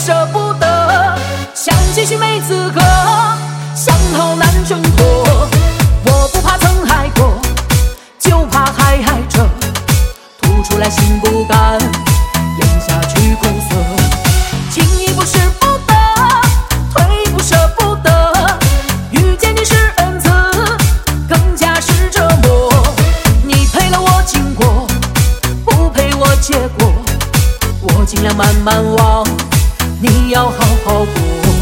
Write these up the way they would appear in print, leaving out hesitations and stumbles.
舍不得，想继续没资格，想逃难挣脱。我不怕曾爱过，就怕还爱着，吐出来心不甘，咽下去苦涩。进一步是不得，退一步舍不得，遇见你是恩赐，更加是折磨。你陪了我经过，不陪我结果，我尽量慢慢忘，你要好好过。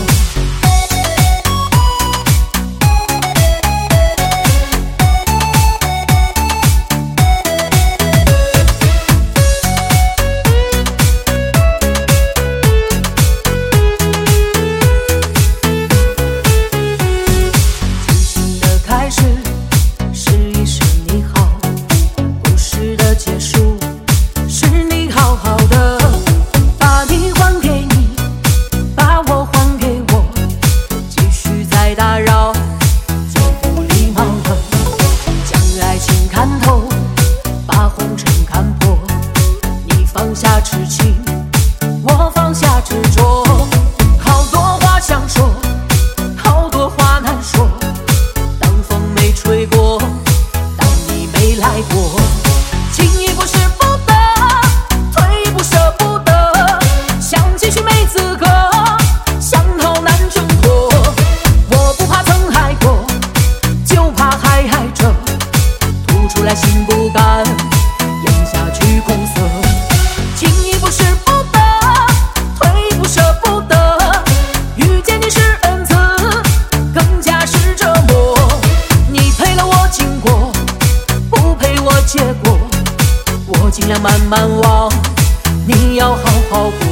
放下痴情，我放下执着，好多话想说，好多话难说。当风没吹过，当你没来过，进一步是不得，退一步舍不得，想继续没资格，想逃难挣脱。我不怕曾爱过，就怕还爱着，吐出来心不甘，咽下去苦涩。进一步是不得，退一步舍不得，遇见你是恩赐，更加是折磨。你陪了我经过，不陪我结果，我尽量慢慢忘，你要好好过。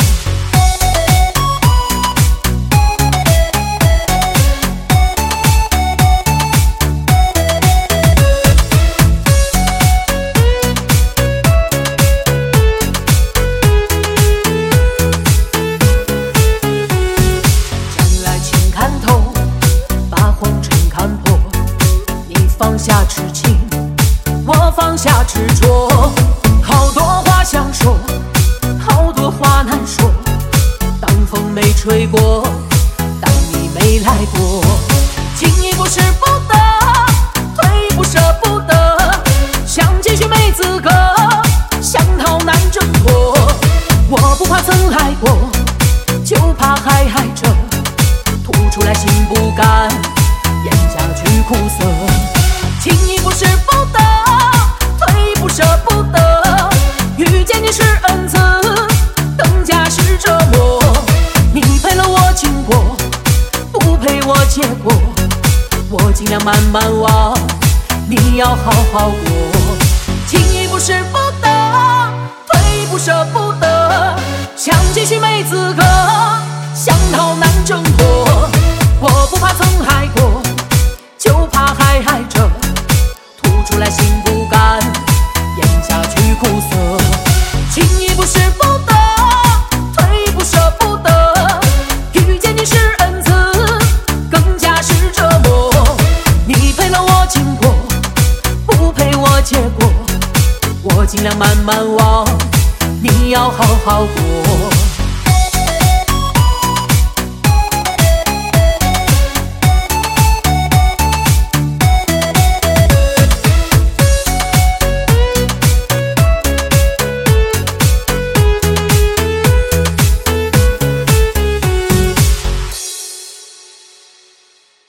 放下痴情，我放下执着，好多话想说，好多话难说。当风没吹过，当你没来过，进一步是不得，退一步舍不得，想继续没资格，想逃难挣脱。我不怕曾爱过，就怕还爱着，吐出来心不甘，咽下去苦涩。进一步是不得，退一步舍不得，遇见你是恩赐，更加是折磨。你陪了我经过，不陪我结果，我尽量慢慢忘，你要好好过。进一步是不得，退一步舍不得，想继续没资格，想逃难挣脱。我不怕曾爱过，就怕还爱着，出来心不甘，咽下去苦涩。进一步是不得，退一步舍不得，遇见你是恩赐，更加是折磨。你陪了我经过，不陪我结果，我尽量慢慢忘，你要好好过。